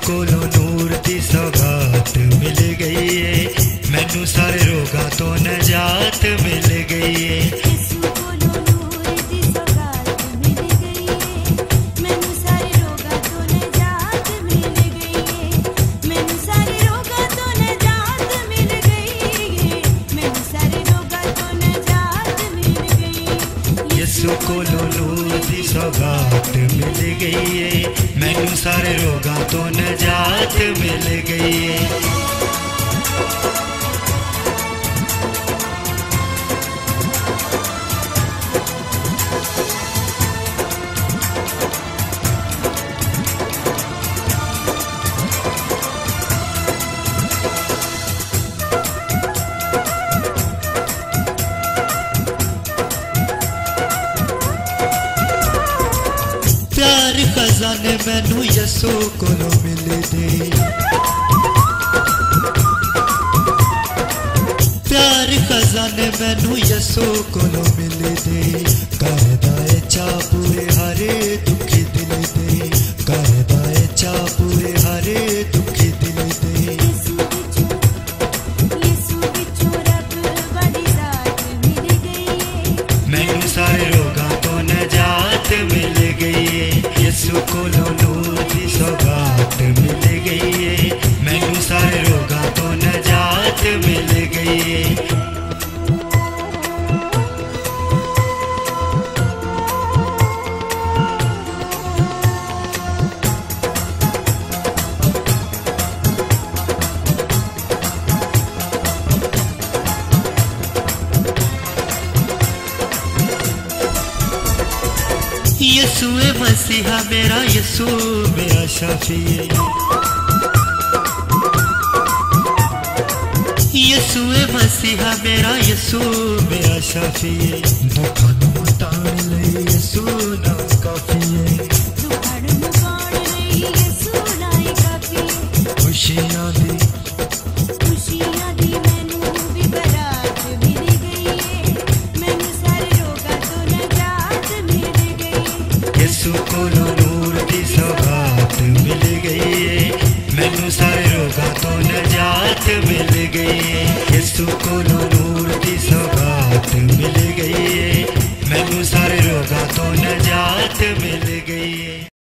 कोलों नूर दी सौगात मिल गई है, मैनू सारे रोगां तो नजात मिल गई है। यीशु कोलों नूर दी सौगात मिल गई है, मैनू सारे रोगां तो नजात मिल गई है। मैनू सारे रोगां तो नजात मिल गई है, मैनू सारे रोगां तो नजात मिल गई है। यीशु कोलों नूर दी सौगात मिल गई है, मैनू सारे रोगां तो नजात मिल गई है। प्यार खजाने मैनू यीशु कोलों मिले दे, प्यार खजाने मैनू यीशु कोलों मिले दे। करदा ए चा पूरे हरे दुखी दिल दे, करदा ए चा पूरे हरे दुखी दिल दे। यीशु विचों रब बड़ी रात मिल गई है, मैनू सारे रोगां तो नजात मिल गई है। यीशु कोलों नूर दी सौगात मिल गई है, मैनू सारे रोगां तो नजात मिल गई है। यीशु ए मसीहा मेरा, यीशु मेरा शाफी है। यीशु ए मसीहा मेरा, यीशु मेरा शाफी है। दुखां नूं मिटाण लई यीशु नाम काफी है, दुखड़ मुकाण लई यीशु नाई काफी है। खुशियां दी मैनू भी बरात मिल गई है, मैनू सारे रोगां तो नजात मिल गई है। यीशु कोलों नूर दी सौगात मिल गई है, मैनू सारे रोगां तो नजात मिल गई है। यीशु कोलों नूर दी सौगात मिल गई है, मैनू सारे रोगां तो नजात मिल गई है।